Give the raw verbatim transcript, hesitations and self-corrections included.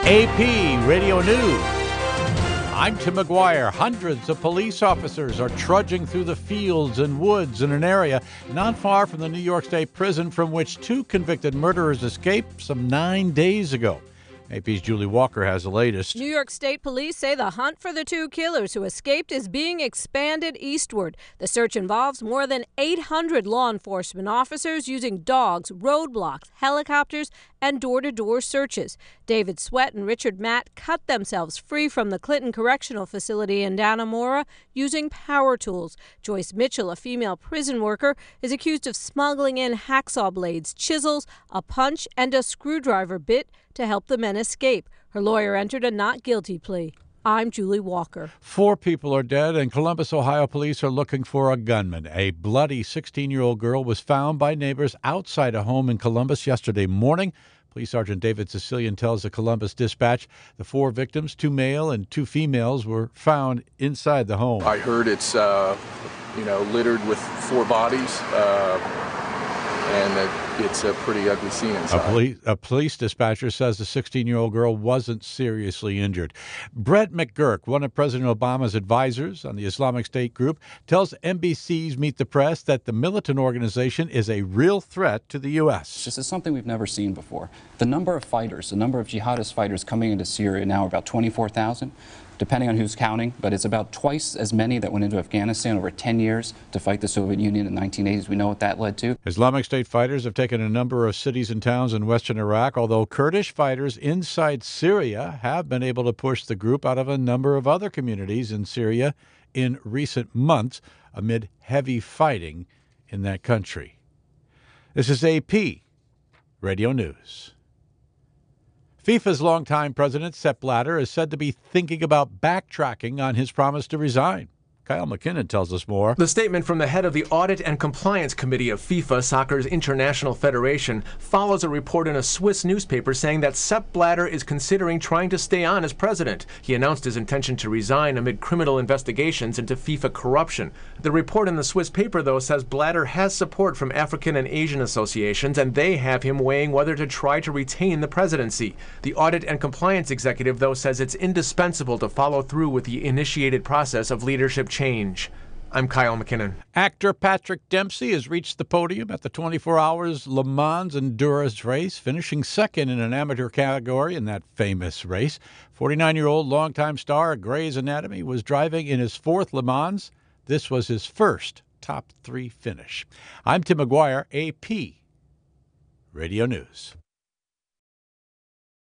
A P Radio News. I'm Tim McGuire. Hundreds of police officers are trudging through the fields and woods in an area not far from the New York State prison from which two convicted murderers escaped some nine days ago. A P's Julie Walker has the latest. New York State police say the hunt for the two killers who escaped is being expanded eastward. The search involves more than eight hundred law enforcement officers using dogs, roadblocks, helicopters, and door-to-door searches. David Sweat and Richard Matt cut themselves free from the Clinton Correctional Facility in Dannemora using power tools. Joyce Mitchell, a female prison worker, is accused of smuggling in hacksaw blades, chisels, a punch, and a screwdriver bit to help the men escape. Her lawyer entered a not guilty plea. I'm Julie Walker. Four people are dead, and Columbus, Ohio police are looking for a gunman. A bloody sixteen-year-old girl was found by neighbors outside a home in Columbus yesterday morning. Police Sergeant David Sicilian tells the Columbus Dispatch the four victims, two male and two females, were found inside the home. I heard it's, uh, you know, littered with four bodies, uh, and that it's a pretty ugly scene inside. A police, a police dispatcher says the sixteen-year-old girl wasn't seriously injured. Brett McGurk, one of President Obama's advisors on the Islamic State group, tells N B C's Meet the Press that the militant organization is a real threat to the U S. This is something we've never seen before. The number of fighters, the number of jihadist fighters coming into Syria now are about twenty-four thousand. Depending on who's counting, but it's about twice as many that went into Afghanistan over ten years to fight the Soviet Union in the nineteen eighties. We know what that led to. Islamic State fighters have taken a number of cities and towns in western Iraq, although Kurdish fighters inside Syria have been able to push the group out of a number of other communities in Syria in recent months amid heavy fighting in that country. This is A P Radio News. FIFA's longtime president, Sepp Blatter, is said to be thinking about backtracking on his promise to resign. Kyle McKinnon tells us more. The statement from the head of the Audit and Compliance Committee of FIFA, soccer's international federation, follows a report in a Swiss newspaper saying that Sepp Blatter is considering trying to stay on as president. He announced his intention to resign amid criminal investigations into FIFA corruption. The report in the Swiss paper, though, says Blatter has support from African and Asian associations, and they have him weighing whether to try to retain the presidency. The Audit and Compliance executive, though, says it's indispensable to follow through with the initiated process of leadership change. I'm Kyle McKinnon. Actor Patrick Dempsey has reached the podium at the twenty-four hours Le Mans Endurance race, finishing second in an amateur category in that famous race. forty-nine-year-old longtime star of Grey's Anatomy was driving in his fourth Le Mans. This was his first top three finish. I'm Tim McGuire, A P Radio News.